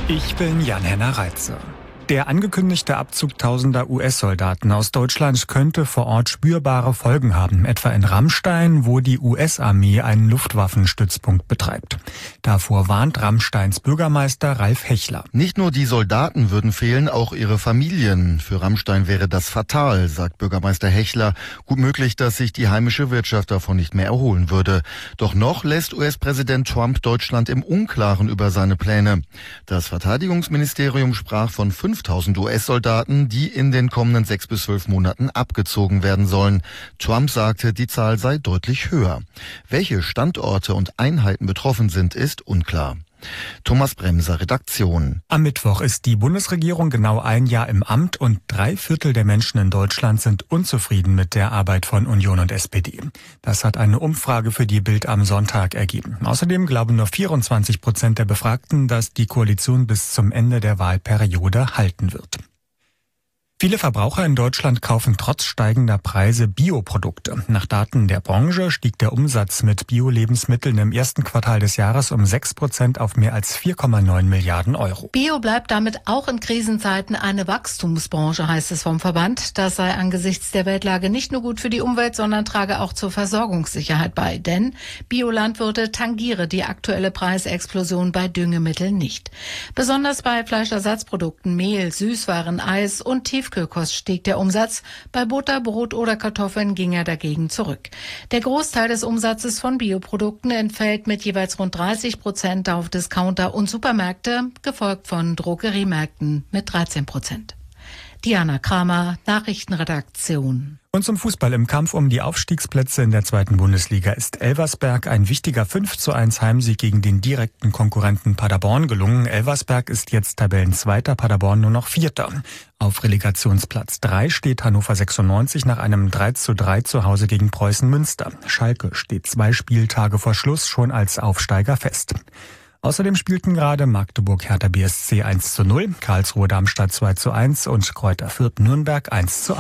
Ich bin Jan-Henner Reitze. Der angekündigte Abzug tausender US-Soldaten aus Deutschland könnte vor Ort spürbare Folgen haben, etwa in Ramstein, wo die US-Armee einen Luftwaffenstützpunkt betreibt. Davor warnt Ramsteins Bürgermeister Ralf Hechler. Nicht nur die Soldaten würden fehlen, auch ihre Familien. Für Ramstein wäre das fatal, sagt Bürgermeister Hechler. Gut möglich, dass sich die heimische Wirtschaft davon nicht mehr erholen würde. Doch noch lässt US-Präsident Trump Deutschland im Unklaren über seine Pläne. Das Verteidigungsministerium sprach von 5.000 US-Soldaten, die in den kommenden 6 bis 12 Monaten abgezogen werden sollen. Trump sagte, die Zahl sei deutlich höher. Welche Standorte und Einheiten betroffen sind, ist unklar. Thomas Bremser, Redaktion. Am Mittwoch ist die Bundesregierung genau ein Jahr im Amt und 3/4 der Menschen in Deutschland sind unzufrieden mit der Arbeit von Union und SPD. Das hat eine Umfrage für die Bild am Sonntag ergeben. Außerdem glauben nur 24% der Befragten, dass die Koalition bis zum Ende der Wahlperiode halten wird. Viele Verbraucher in Deutschland kaufen trotz steigender Preise Bioprodukte. Nach Daten der Branche stieg der Umsatz mit Bio-Lebensmitteln im ersten Quartal des Jahres um 6% auf mehr als 4,9 Milliarden Euro. Bio bleibt damit auch in Krisenzeiten eine Wachstumsbranche, heißt es vom Verband. Das sei angesichts der Weltlage nicht nur gut für die Umwelt, sondern trage auch zur Versorgungssicherheit bei. Denn Biolandwirte tangiere die aktuelle Preisexplosion bei Düngemitteln nicht. Besonders bei Fleischersatzprodukten, Mehl, Süßwaren, Eis und Tiefkühlkost stieg der Umsatz. Bei Butter, Brot oder Kartoffeln ging er dagegen zurück. Der Großteil des Umsatzes von Bioprodukten entfällt mit jeweils rund 30% auf Discounter und Supermärkte, gefolgt von Drogeriemärkten mit 13%. Diana Kramer, Nachrichtenredaktion. Und zum Fußball im Kampf um die Aufstiegsplätze in der 2. Bundesliga ist Elversberg ein wichtiger 5:1 Heimsieg gegen den direkten Konkurrenten Paderborn gelungen. Elversberg ist jetzt Tabellenzweiter, Paderborn nur noch Vierter. Auf Relegationsplatz 3 steht Hannover 96 nach einem 3:3 zu Hause gegen Preußen Münster. Schalke steht 2 Spieltage vor Schluss schon als Aufsteiger fest. Außerdem spielten gerade Magdeburg Hertha BSC 1:0, Karlsruhe Darmstadt 2:1 und Kräuter Fürth Nürnberg 1:1.